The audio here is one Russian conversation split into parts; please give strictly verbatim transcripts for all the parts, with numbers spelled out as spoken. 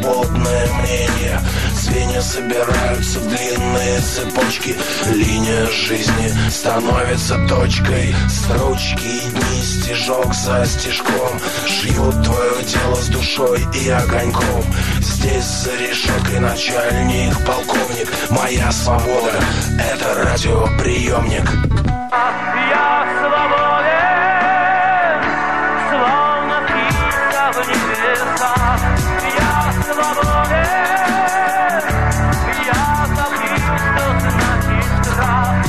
свободное мнение. Звенья собираются в длинные цепочки. Линия жизни становится точкой. Строчки и дни стежок за стежком шьют твое дело с душой и огоньком. Здесь за решеткой начальник, полковник. Моя свобода — это радиоприемник. Я свободен, словно птица в небесах. Я свободен, я забыл, что значит страх.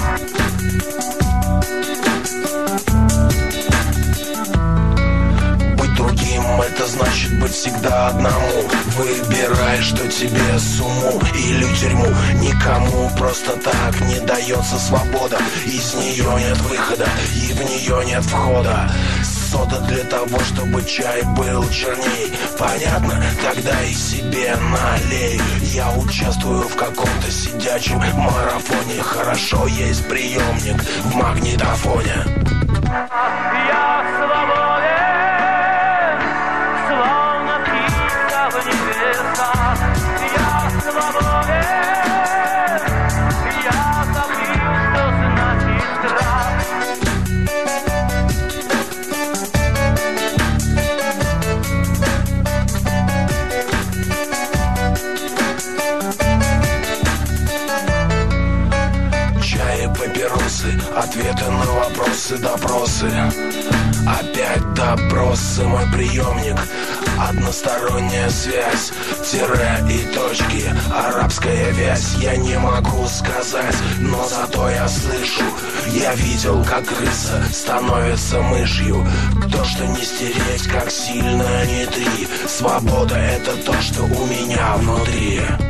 Быть другим — это значит быть всегда одному. Выбирай, что тебе сумму или тюрьму. Никому просто так не дается свобода. Из нее нет выхода, и в нее нет входа. Сода для того, чтобы чай был черней. Понятно? Тогда и себе налей. Я участвую в каком-то сидячем марафоне. Хорошо, есть приемник в магнитофоне. Я свободен, словно птица в небесах. Я свободен, я забыл, что значит страх. Чай и папиросы, ответы на вопросы, допросы. Опять допросы, мой приемник. Односторонняя связь, тире и точки, арабская вязь. Я не могу сказать, но зато я слышу. Я видел, как крыса становится мышью. То, что не стереть, как сильно не три. Свобода — это то, что у меня внутри.